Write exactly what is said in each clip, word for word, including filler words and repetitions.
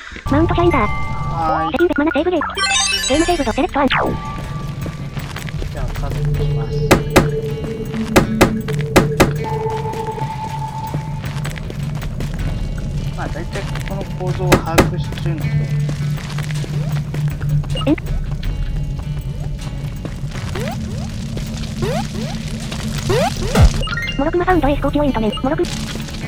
マウントシャインダー。 はーい。 セティングマナセーブレート。ゲームセーブドセレクトアン。 じゃあ数えてみます。まあ大体この構造を把握してるので。 えモロクマサウンドエースコーチオイントメン。モロク。ス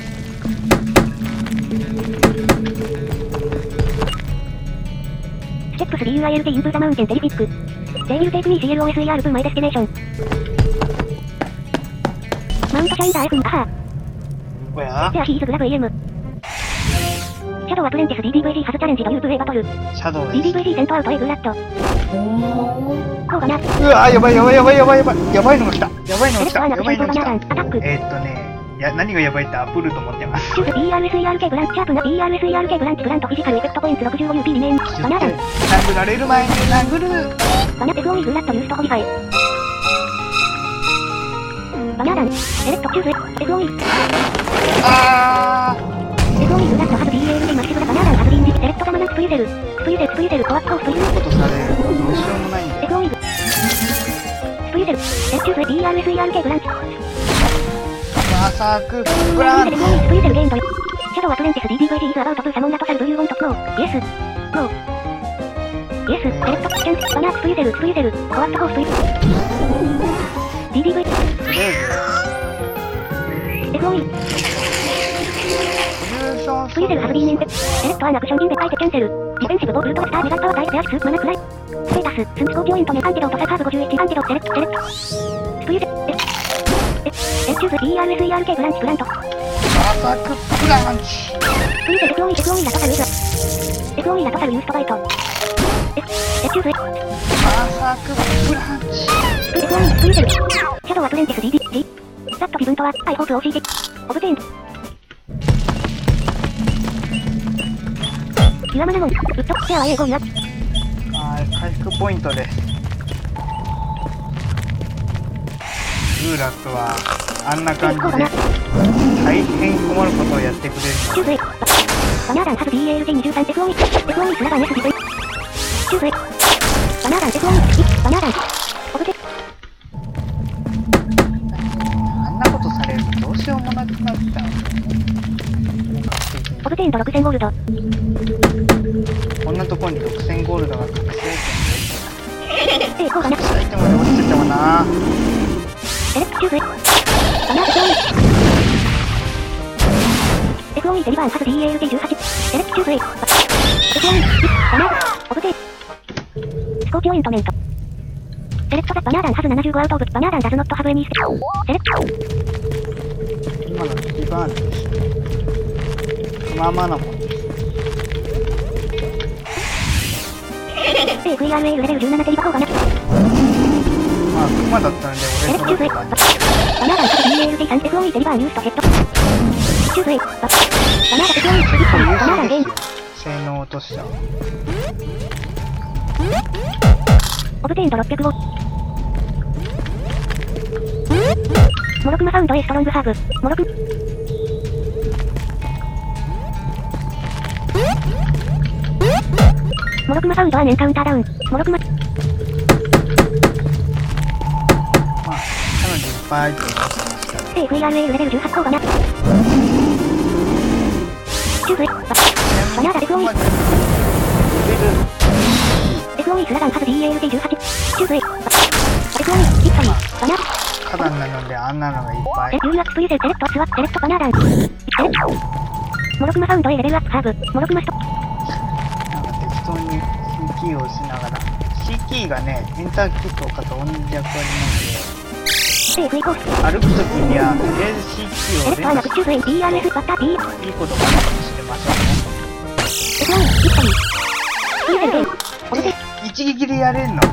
テップス ビーユーアイエル でインプーザマウンテンテリフィック。They will take meシーエルオーエスイーアール to my destination。マウントシャインダー F アハー。 こやではヒーズグラブ エーエム。シャドウアプレンティス ディーディーブイジー ハズチャレンジというプレイバトル。 シャドウディーディーブイです。 ジー セントアウトエグラッド。こうかな。 うわーやばいやばいやばいやばいやばいやばいのが来たやばいのが来たやばいのが来た。 アタック。 えーっとねいや何がやばいってアップルと思ってます。 シューズ ビーアールエスイーアールケー ブランチシャープな ビーアールエスイーアールケー ブランチグラントフィジカルエフェクトポイント ろくじゅうごユーピー リメイン。バナーダン。 殴られる前に殴る。 バナテフオミグラットユーストホリファイ。バナーダン。セレクトチューズ。エフオミ。 あエフオミグラットハズ ビーエーエル でマッシブラバナーダンハズリンジ。セレクトガマナスプリゼル。スプリゼルスプリゼルコアットスプリゼル。 ーことされるとどうしようもないんで。 エフオミグ。スプリゼル。セレチューズ ビーアールエスイーアールケー ブランチ。 マサクブランスプリゼルゲームドリ。シャドウアプレンティス ディーディーブイジー イズアバウトプーサモンラトサルドゥユーウォントノー。イエス。ノー。イエス。セレクトキッチン。バナースプリゼルスプリゼル。コアットホースプリゼル。ディーディーブイ。 とりあえずエフオーイー。 ソリューションスプリゼルハズビーネンテ。セレクトアンアクションインベ書いてキャンセル。ディフェンシブボールートスターメガパワータイプエアスマナフライ。ステータス。スンスコーチオイントメアンティドートサカーブごじゅういちアンティドートセレクトセレクト。スプリゼル。え、え、チューズ ビーアールエスイーアールケー ブランチプラント。 マサクブランチ。 スプリゼル エフオーイー エフオーイー ラトサルユーザー。エフオーイー ラトサルユーストバイト。え、え、チューズ。 マサクブランチ。 エフオーイー スプリゼル。シャドウアプレンティス ディーディージー。ザット自分とは、アイホープ オーシーティ。オブテイン。キュアマナモン。ウッドシェアは英語にな。 はい、回復ポイントです。グーラックはあんな感じで大変困ることをやってくれるチューズエ。バナーダンハズ ビーエーエルジーにじゅうさん エフオーイー。エフオーイー スラバーネスディフェン。チューズエ。バナーダン エフオーイー。バナーダン。オブテ。 あんなことされるとどうしようもなくなっちゃう。 オブテインドろくせんゴールド。 こんなところにろくせんゴールドが隠せるえ、こうかな。 隠しアイテムで落ちてたわな。 セレクトチューズエ。バナーエフオーイー。エフオーイー デリバーンハズ ビーエーエルジーじゅうはち。セレクトチューズエ。エフオーイー。バナー。オブテイ。スコーチオイントメント。セレクトザバナーダンハズななじゅうごアウトオブ。バナーダンダズノットハブエニースセレクト。 今のリバーンです。まあまあなもんです。 エフイーアールエー レベルじゅうななテリバコーかな。 まあクマだったんでセレクトチューズエ。 俺そのバナーダンハズ ビーエーエルジーさん。エフオーイー デリバーンユーストヘッド。チューズエ。バナーダン エフオーイー。バナーダンゲーム。 性能落としちゃう。 オブテインドろっぴゃくご。モロクマサウンド A ストロングハーブ。モロク。モロクマサウンドはエンカウンターダウン。モロクマ。 まあ彼女いっぱい入ってました。 エフイーアールエー レベルじゅうはちこうかな。チューズエ。バナーダ エフオーイー。エフオーイー スラダンハズ ビーエーエルジーじゅうはち。チューズエ。エフオーイー。ビクトリー。バナー。 花壇なのであんなのがいっぱい。 え、ユーアッププリゼセレクトスワップセレクトバナーダン。セレクト。モロクマサウンド A レベルアップハーブ。モロクマスト。 なんか適当に C キーを押しながら C キーがねエンターキーとかと同じ役割なので エフイー コース。 で歩くときにはとりあえず C キーをセレクトアナクチューズエイ ビーアールエス バッター B。 いいことがあるかもしれませんね。 エフオーイー。ビクトリー。プリゼルゲーム。オブテ。 一撃でやれんの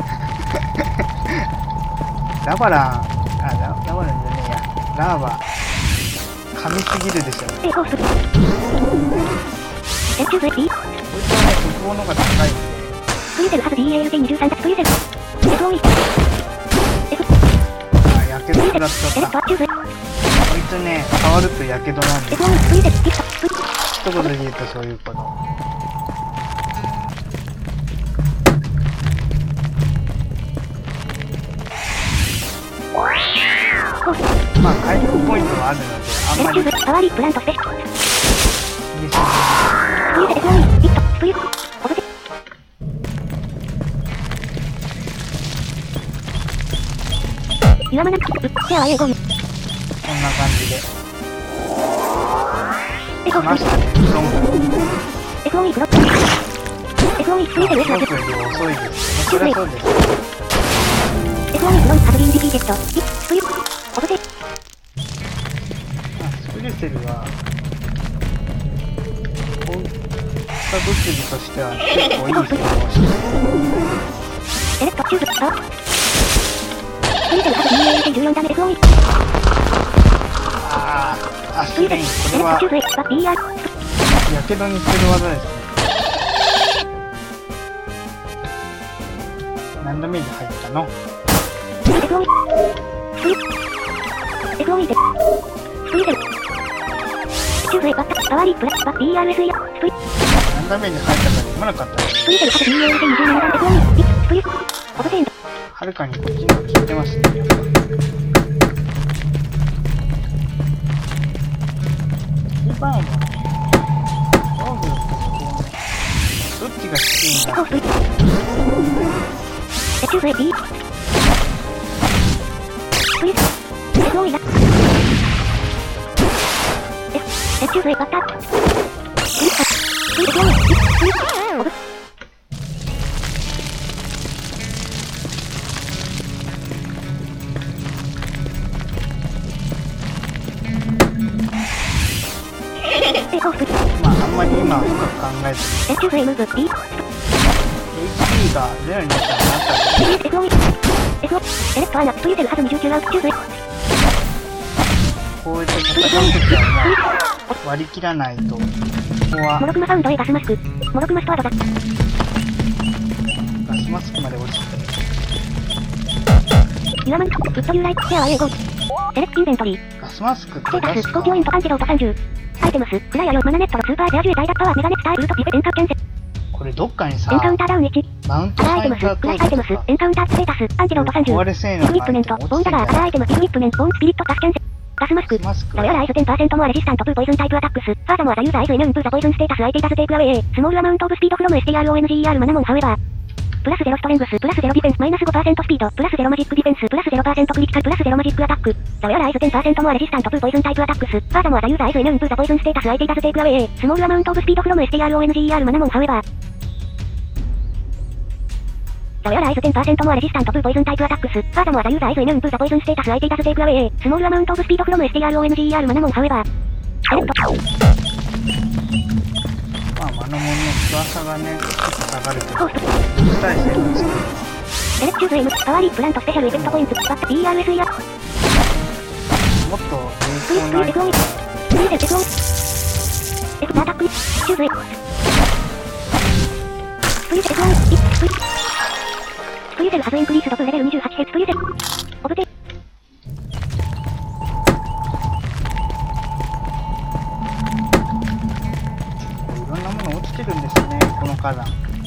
ラバランあララバランじゃねえやラーバ噛みすぎるでしょ。 A コース。セレクチューズエイ B。 こいつはね速報の方が高いんでプリゼルハズ ビーエーエルジーにじゅうさん プリゼル。エフオーイー。F。 あやけど食らっちゃセレクトった。こチューズエイ。 いつね変わるとやけどなんでエフオーイー。プリゼル。ギフト。プリ。 一言で言うとそういうこと。 まあ回復ポイントはあるのであんまりエレクチューブ、パワーリープラントスペシャル。 入れすスプリューセテクノミー、ヒット、スプリュー、オブジェ。岩間なく、うっ、シェアは英語に。 ぎこんな感じでエコース来ましたね。フロングエスオーイー プロット。エスオーイー スプリューセル エスまあナフロングより遅いですけど、そりゃそうです。 エスオーイー プロンハズビンディフィーテッド。ヒット、スプリュー、オブジェ。 まあ、スプリューセルはこういった物理としては結構いい性能をしてる。 エレクトチューブ、パワー。スプリューセルハズ ビーエーエルティーじゅうよん ダメ エスオーイー。 あー、アスプリュースレイン、 セル、 これはエレクトチューブ エ、バッ ビーアール。 やけどにする技ですね。何ダメージ入ったの？ エスオーイー。スプリュー。エスオーイー で。スプリューセル。チューブ エ、バッタ、パワーリープラス、バッ ビーアールエスイー や。スプリュー。 何ダメージ入ったか読まなかったです。 スプリューセルハズ ビーエーエルティーにじゅうなな ダメ エスオーイー。ヒット、スプリュー。オブジェエンド。 はるかにこっちの方が効いてますね。やっぱ一番はね、どういうこうね、どっちがきついんだエコースプリュー。エチューブ エ、ビー。スプリュー。エスオーイー だ。エス、エチューブ エ、バッタ。スプリュー。スプリュー、エスオーイー。スプリュー。オブ。エコースプリュー。 まああんまり今は深く考えずにエチューブ エ、ムーブ、ビー。 エイチピー がゼロになったらなったらスプリュー、エスオーイー。エスオー、エレクトアナ、スプリューセルハズにじゅうきゅうアウトチューブ エ。 こうやって戦うときはもう割り切らないと、ここはモロクマサウンド A ガスマスク。モロクマストアドだ。 ガスマスクまで落ちてユアマン、ウッドユーライト、シェアは英語。セレクティイベントリー。 ガスマスクってステータス、 確かスコーピオイントアンチロートさんじゅう。アイテムス、フライヤーよ、マナネットロ、スーパージャージュエ、ダイダッパワー、メガネスター、ウルトピペ、エンカウキャンセル。 これどっかにさエンカウンターダウンいち。 マウントカラーアイテムス、 ファイタークラスアイテムス、エンカウンターステータス、アンチロートさんじゅう。 壊れ性イ能がクイップメント、ボーンダガー、カラーアイテム、イクイップメント、ボーンスピリット、ガスキャンセル。ガスマスク。 ガスマスクラウェアライズ テンパーセント モアレジスタントプーポイズンタイプアタックス。ファーザモアザユーザーイズイメンプザポイズンステータスアイテイタズテイクアウェイ。スモールアマウントオブスピードフロム エスティーアールオーエヌジーイーアール マナモンハウエバー。プラスゼロストレングス、プラスゼロディフェンス、マイナス ごパーセント スピード、プラスゼロマジックディフェンス、プラスゼロパーセント クリティカル、プラスゼロマジックアタック。ラウェアライズ テンパーセント モアレジスタントプーポイズンタイプアタックス。ファーザモアザユーザーイズイメンプザポイズンステータスアイテイタズテイクアウェイ。スモールアマウントオブスピードフロム エスティーアールオーエヌジーイーアール マナモンハウエバー。ラウェアライズ テンパーセント モアレジスタントプーポイズンタイプアタックス。ファーザモアザユーザーイズイメンプザポイズンステータスアイテイタズテイクアウェイ。スモールアマウントオブスピードフロム エスティーアールオーエヌジーイーアール マナモンハウエバー。エレクト。 まあマナモンの翼がねちょっと下がるけどコースト。 実体性がつく。 エレクチューブ M、パワーリープラントスペシャルイベントポイント、バッタ ビーアールエスイー や。 もっとスリー、スリー、 有効なエスオーイー。スリーでエスオーイー。F、アタック、チューブ エ。スプリーでエスオーイー。スプリー。スプリーセルハズインクリースドプレベルにじゅうはちヘスプリーセル。オブテ。 いろんなもの落ちてるんですね、この火山。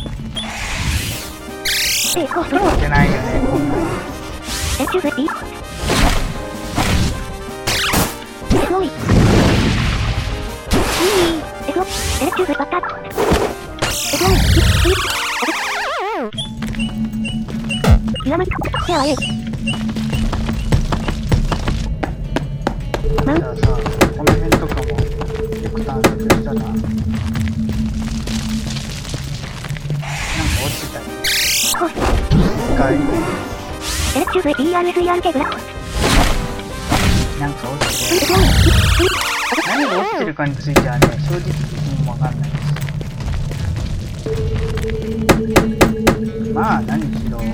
え、コーストロー。 落ちてないよね、こんなの。 エチューブ B。エスオーイー。エスオーイー。エレチューブバッター。エスオーイー。スプリー。オブ。ユアマン、シェア A。マウンじゃあさ、この辺とかもよく探索したら、なんか落ちてたり、 コースト。 一回、 エレチューブ ビーアールエスイーアールケー ブラック。 なんか落ちてエスオーイー。スプリー。 何が落ちてるかについてはね、正直僕もわかんないです。まあ、何しろ、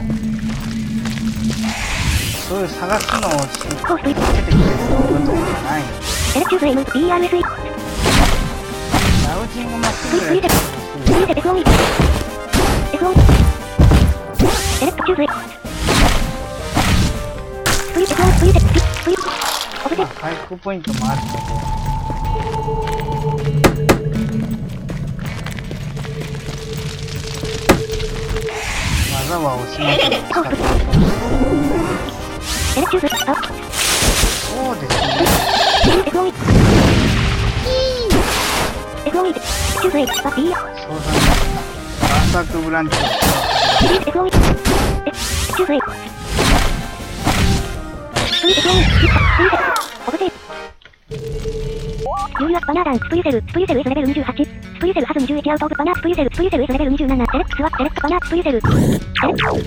そういう探すのをしコースト。 つけてきてる道具とかがないので、 エレチューブ M、ビーアールエスイー。 ラウジングマシンぐらいしかスプリーで エスオーイー。エスオーイー。エレクトチューブ A。スプリー、エスオーイー、スプリーで、スプリー。オブジェまあ、回復ポイントもあるけど、技は押しまくり使ってる。 エレチューブ、あ、 おそうですね。 エフオーイー。エフオーイー で、チューズエイ、バッティー。 そうだね。バーサークブランチを使う。 エフオーイー。え、チューズエイ。スプリエフオーイー。スプリセル。オブテイ。ユーユア、バナーダン、スプリセル、スプリセルイズレベルにじゅうはち。スプリセルハズにじゅういちアウトオブバナー、スプリセル、スプリセルイズレベルにじゅうなな。セレクトスワット、セレクトバナー、スプリセル。セレクト。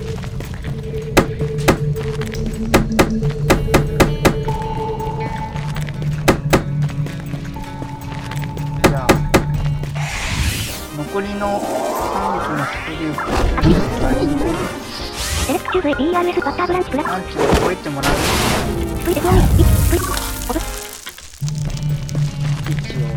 じゃあ、残りのさんびきのスプリュークアプリ。セレクトチューズエイ、ビーアールエス、バッターブランチプラス。 ランチを覚えてもらう。 スプリエフオーイー。スプリ、オブ。 一応。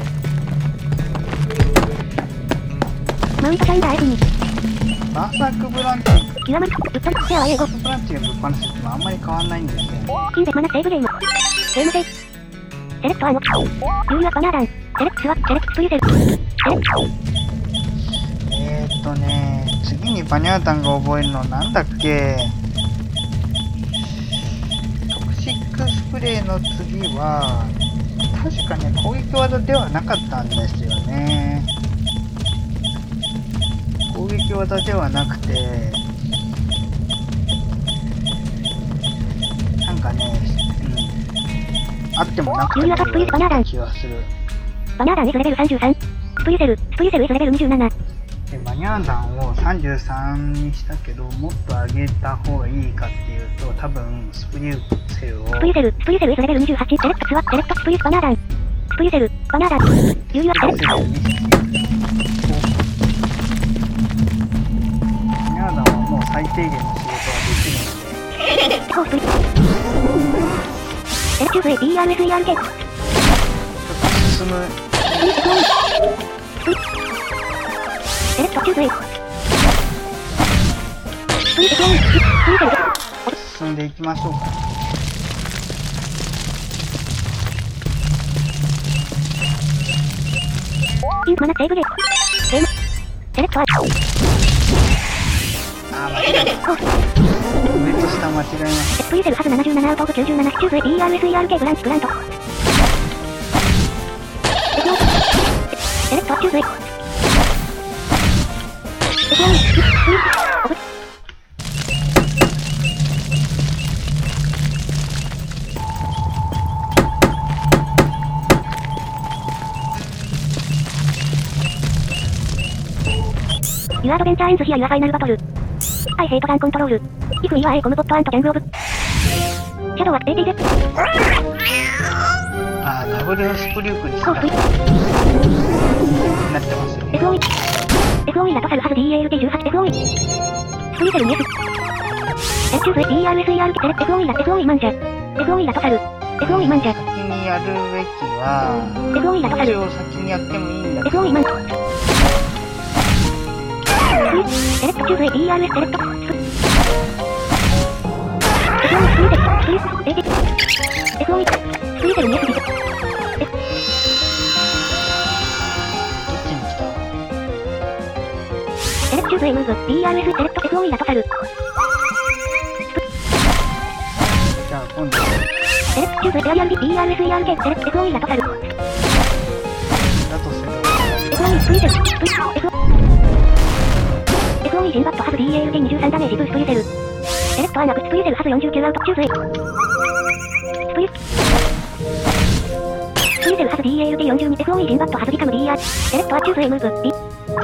マウントシャインダー F に。 バーサークブランチ、 極まり、ぶっ飛び、シェアは英語。 ブランチがぶっ放すってもあんまり変わんないんですよ。 キンベマナセーブゲーム。ゲームセーブ。セレクトアーノ。ユーユアバナーダン。セレクトスワット、セレクトスプリセル。セレクト。 えーっとね、次にバニャータンが覚えるのなんだっけ。トクシックスプレーの次は、確かね、攻撃技ではなかったんですよね。攻撃技ではなくて、なんかね、うん、あってもなくてもいい気がする。 バナーダンイズレベルさんじゅうさん。スプリセル、スプリセルイズレベルにじゅうなな。 でバニャーダンをさんじゅうさんにしたけど、もっと上げた方がいいかっていうと、多分スプリセルをスプリセル、スプリセルイズレベルにじゅうはち。セレクトスワット、セレクトスプリバナーダン。スプリセル、バナーダン。ユーユアセレクト。 バニャーダンはもう最低限の仕事はできるので、 コースプリ。セレクチューズエイ、ビーアールエスイーアールケー。 ちょっと進む。 セレクトチューズエイ。スプリエフオーイー。スプリセル。 進んでいきましょうか。 インマナセーブゲーム。ゲーム。セレクトアー。 あー、間違えた。上と下間違えました。 スプリセルハズななじゅうななアウトオブきゅうじゅうなな。チューズエイ ビーアールエスイーアールケー ブランチプラント。セレクトチューズエイ。エフオーイー。スプリオブ。ユアアドベンチャーエンズヒアユアファイナルバトル。I hate gun control. If we are a combo bot and gang of. Shadow at エーティーゼット。 あー、ダブルスプリュークにしたらなってますよね。 エフオーイー。エフオーイー ラトサルハズ ディーエーエルティーじゅうはち。エフオーイー。スプリセルに F。セレクチューズ ビーアールエスイーアール セレク エフオーイー ラ エフオーイー マンジャ。エフオーイー ラトサル。エフオーイー マンジャ。 先にやるべきは、 エフオーイー ラトサル。 一応先にやってもいいんだけエフオーイー マンジャ。セレクトチューズ ビーアールエス セレクト。エフオーイー スプリセル。スプリセル。エーティー。エフオーイー。スプリセルに F ビセ。 どっちに来た？ セレクチューズ エムーブ。ビーアールエス セレクト エフオーイー ラトサル。 じゃあ今度はセレクチューズ エアリアル ビーアールエスイーアールケー セレクト エフオーイー ラトサル。 だとする。 エフオーイー スプリセル。スプリセル。エフオーイー。エフオーイー ジンバットハズ ディーエーエルティーにじゅうさん ダメージブースプリセル。セレクトアナクスプリセルハズよんじゅうきゅうアウトチューズエイ。スプリスプリセルハズ ディーエーエルティーよんじゅうに。エフオーイー ジンバットハズビカム ディーアール。セレクトアチューズエムーブ。ビ。 ま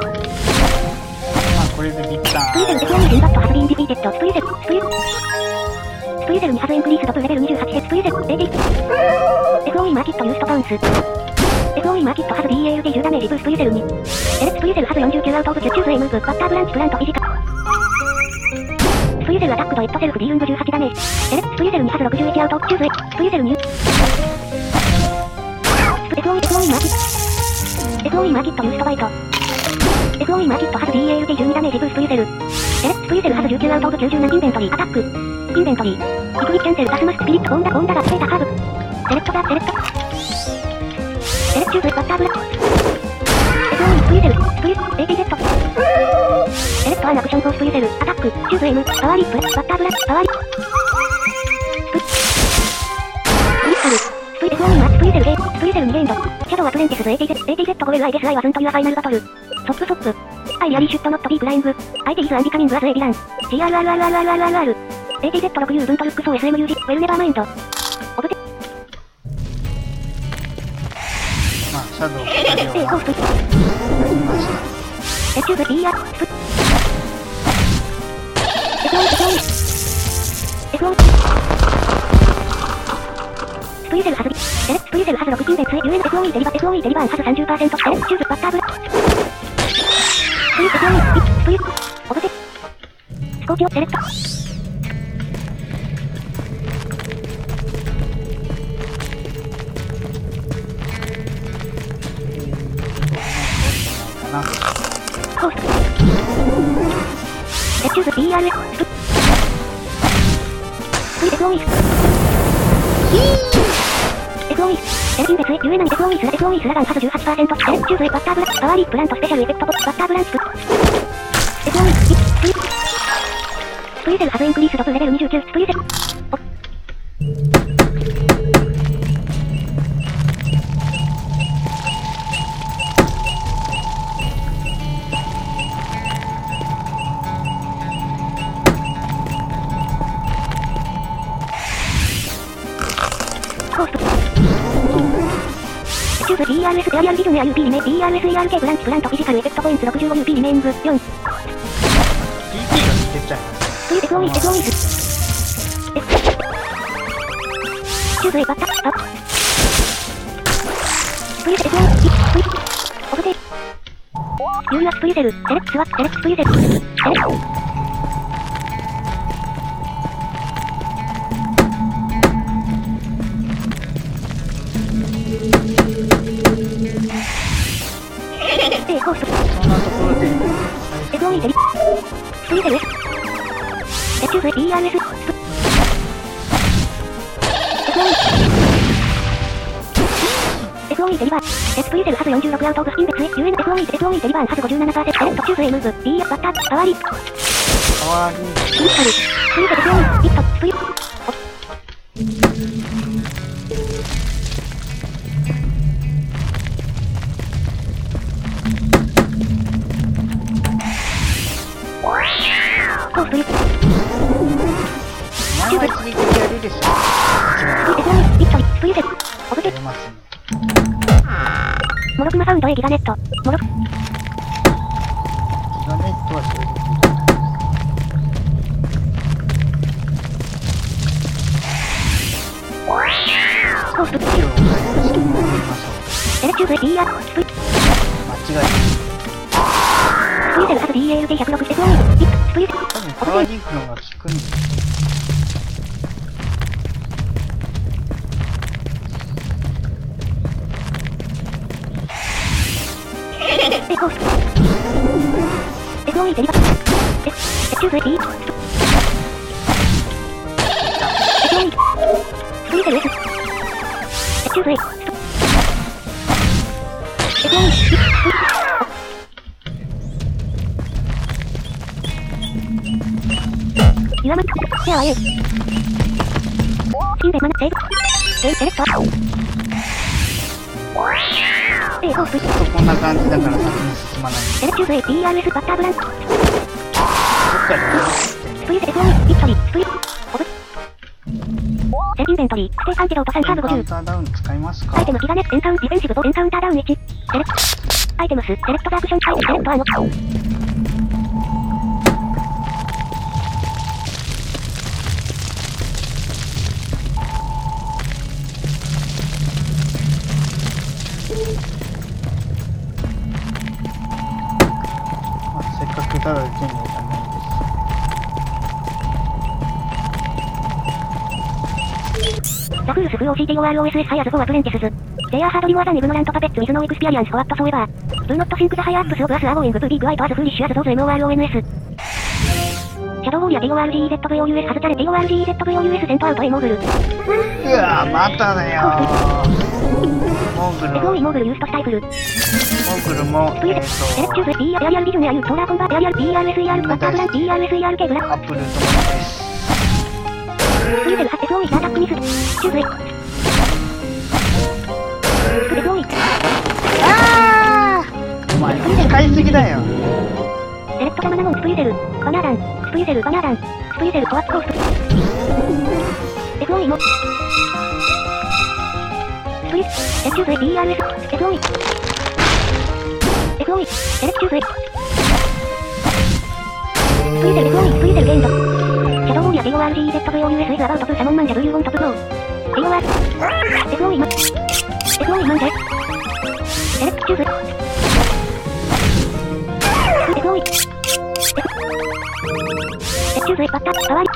あこれでビッター。 スプリセル エフオーイー ジンバットハズビンディピーテッド。スプリセル。スプリススプリセルにハズエンクリースドプレベルにじゅうはち。スプリセル。エーティー。エフオーイー マーキットユーストバウンス。エフオーイー マーキットハズ ディーエーエルティーじゅう ダメージブースプリセルに。セレクトスプリセルハズよんじゅうきゅうアウトオブキュチューズエムーブ。バッターブランチプラントフィジカ。スプリセルアタックとイットセルフ D 運動じゅうはちダメージ。セレクトスプリセルにハズろくじゅういちアウトチューズエ。スプリセルに。エフオーイー エフオーイー マーキット。エフオーイー マーキットユーストバイト。エフオーイー マーキットハズ ディーエーエルティーじゅうに ダメージブースプリセル。セレクトスプリセルハズじゅうきゅうアウトオブきゅうじゅうななインベントリーアタック。インベントリー。イクリキャンセルダスマススピリットオンダオンダラスペータハーブ。セレクトザセレクト。セレクチューズバッターブラ。エフオーイー スプリセル。スプリス エーティーゼット。セレクトアンアクションフォースプリセル。アタック。チューズ M。パワーリップ。バッターブラ。パワーリップ。スプリスタル。 ルにゲーンド。シャドウアプレンティスズ エーティーゼット、エーティーゼットごエルアイデスアイワズンというファイナルバトル。ソップソップ。アイリアリーシュットノットビープライング。相手イズアンビカミングアズエビラン。ジーアールアールアールアールアールアールアール。エーティーゼットろくユー 分とルックソー エスエムユージ。ウェルネバーマインド。オブテ。 まあ、シャドウふたりはコースト。エチューブ ビーアール。スプ。エフオン、エフオン。エフオン。スプリセルハズビ。エレスプリセルハズろく金別 ユーエヌエフオーイー デリバ、エフオーイー デリバーンハズ さんじゅっパーセント。エレスチューズバッターブラ。スプリ、エフオーイー、スプリ、オブテ。スコーピオ、セレクト。コースト。エチューズ ビーアールエス。スプリ、エフオーイー。エフオーイー、エルキン別 ユーエヌエフオーイー スラ エフオーイー スラガンハズ じゅうはちパーセント。エレスチューズバッターブラ、パワーリープラントスペシャルエフェクトボ、バッターブランチプ。エフオーイー、スプリ、スプリセルハズインクリースドプレベルにじゅうきゅう、スプリセル。コースト。チューブ ビーアールエス エアリアルビジョンや ユーピー リメイ ビーアールエスイーアールケー ブランチプラントフィジカルエフェクトポイントろくじゅうご ユーピー リメイングよん。 ピーピー が出ちゃいます。 スプリ エフオーイー、エフオーイー ス。チューブ エバッタ、アップ。スプリセル エフオーイー、スプリ、オブテ。ユーユアスプリセル、セレクスワ、セレクスプリセル、セレクト。コースト。 そんなところでエフオーイー デリ。スプリセル S。エチューブ ビーアールエス。スプ。エフオーイー デリバー。エスプリセルハズよんじゅうろくアウトオブスピンベツ ユーエヌエフオーイー エフオーイー デリバーハズ ごじゅうななパーセント。エレクトチューズ A ムーブ。ビー バッター。パワーリー。 パワーリー。 スプリカル。スプリセル エフオーイー。ヒット。スプリ。コースプリ。 前は一撃でやるでしょ。 スプリ、エフオーイー、ビクトリ、スプリセル。オブテ。 出ますね。 モロクマサウンド A ギガネット。モロク。 ギガネットはそれで聞いた。 コースプリ。 を開発してもらいましょう。 エレチューブ ビーアール、スプリ。 間違いない。 スプリセルハズ ディーエーエルティーひゃくろく、エフオーイー、ヒット、スプリセル。 多分パワーリークの方が効くんです。 エコースト。エフオーイー デリバ。エエチューブ B。エフオーイー。スプリセル S。エチューブ A。エフオーイー。ユアマン。シェアは A。シンベマナ、セーブ。レイセレクト。A コースプリ。 こんな感じだから先に進まない。 エレチューブ A、ビーアールエス バッターブランチ。 どっかでやるスプリセル エフオーイー、ビクトリー、スプリ、オブ。セインベントリー、ステイカンテロートさんハーブごじゅう。 カウンターダウン使いますか？ アイテムギガネットエンカウンディフェンシブボエンカウンターダウンいち。セレクト。アイテムス、セレクトザアクションタイプ、セレクトアノ。 せっかくただで手に入れたメインです。 ザフールスフロー シーティーオーアールオーエスエス ハイアズフォーアプレンティスズ。They are hardly more than ignorant puppets with no experience whatsoever. Do not think the high ups of us are going to be quite as foolish as those M O R O N S。シャドウウォーリア ティーオーアールジーイーゼットブイオーユーエス ハズチャレ ティーオーアールジーイーゼットブイオーユーエス セントアウト A モーグル。 うわぁ、まただよー。モーグル。 エフオーイー モーグルユーストスタイフル。 モーグルも、えーと、 エレクチューブ B、エアリアルビジョンやユー、ソーラーコンバー、エアリアル ビーアールエスイーアール、バッターブラン、ビーアールエスイーアールケー ブラック。 アップルともです。 スプリセル エフオーイー アタックミス。チューブ A。 エスオーイ。 あーお前、使いすぎだよ。 セレクトザマナノンスプリセル。バナーダン。スプリセルバナーダン。スプリセルコアッコースプ。エスオーイ も。スプリス。エチューズエ ビーアールエス。エスオーイ。エスオーイ。セレクチューズエ。スプリセル エスオーイ スプリセルゲンド。シャドウウォーリア ジェイオーアールジーゼットブイオーユーエス イズアバウトプサモンマンジャブユーウォントプノー。ジェイオーアール。エスオーイ マ。エスオーイ マンジェ。セレクチューズ。エスオーイ。エチューズエバッタパワー。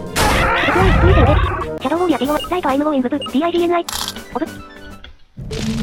エスオーイ スプリセルです。シャドウウォーリア ジェイオー。ライトアイムゴーイングブ。ディーアイジーエヌアイ。オブ。